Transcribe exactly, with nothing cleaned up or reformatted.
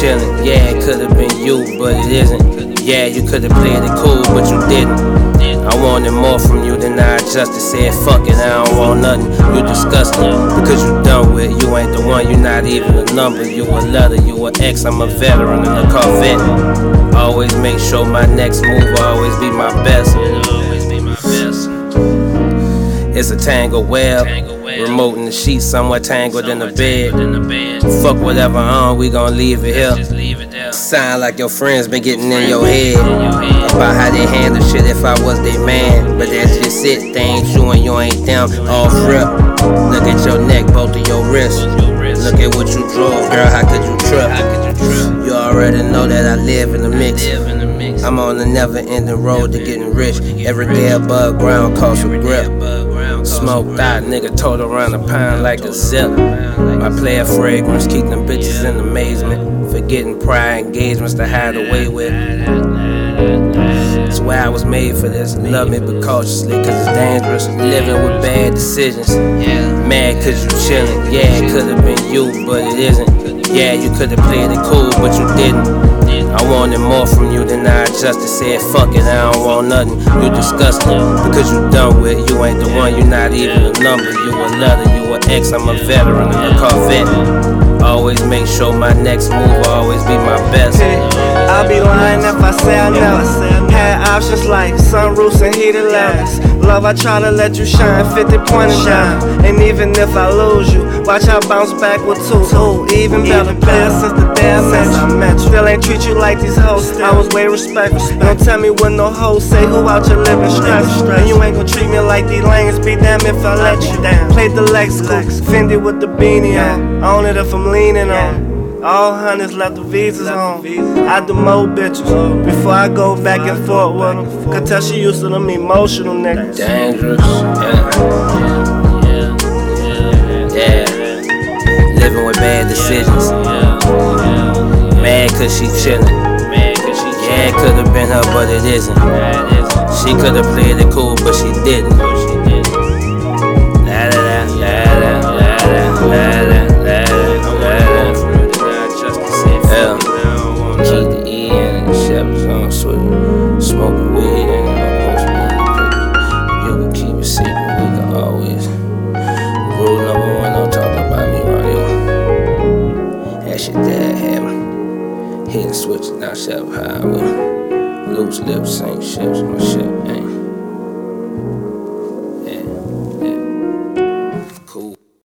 chillin'. Yeah, it could've been you, but it isn't. Yeah, you could've played it cool, but you didn't. I wanted more from you than I adjusted. Said fuck it, I don't want nothing. You disgusting, because you done with. You ain't the one, you not even a number. You a letter, you a ex, I'm a veteran in a Corvette. Always make sure my next move will always be my best. It's a tangled web, remote in the sheets, somewhat tangled in the bed. Fuck whatever on, we gon' leave it here. Sound like your friends been getting in your head about how they handle shit if I was their man. But that's just it, they ain't you and you ain't them. Off rip, look at your neck, both of your wrists. Look at what you drove, girl, how could you trip? You already know that I live in the mix. I'm on the never-ending road to getting rich. Every day above ground costs a grip. Smoked out, nigga told around the pound like a zip. My player fragrance keep them bitches in amazement. Forgetting prior engagements to hide away with. That's why I was made for this. Love me but cautiously, cause it's dangerous. Living with bad decisions. Mad cause you chillin'. Yeah, it could've been you, but it isn't. Yeah, you could've played it cool, but you didn't. I wanted more from you than I adjusted. Said fuck it, I don't want nothing. You disgusting, because you done with. You ain't the one, you not even a number. You a letter, you a ex, I'm a veteran in a Corvette. Always make sure my next move will always be my best. I'll be lying if I say I never had options like sunroofs and heated lamps. Love, I try to let you shine, fifty pointing down. And even if I lose you, watch I bounce back with two. Ooh, even better player since the day I met you. Still ain't treat you like these hoes, I was way respectful. Don't tell me what no hoes say, who out your living stress. And you ain't gon' treat me like these lanes, be damn if I let you down. Played the Lex coupe, Fendi with the beanie on. Own it if I'm leaning on. All hundreds left the visas on. I do more bitches before I go back and forth with them. Could tell she used to them emotional niggas. Dangerous, yeah. Yeah. Living with bad decisions. Mad cause she chillin'. Yeah, it could've been her, but it isn't. She could've played it cool, but she didn't. La da da, la da, la da, la da. Keep the E in and Chevys on switch. Smoking weed and I'm posting in the picture. You can keep it secret, we can always. Rule number one, don't talk about me around you. That shit dad had me. Hitting switches, now Chevy highway. Loose lips, same ships, my shit.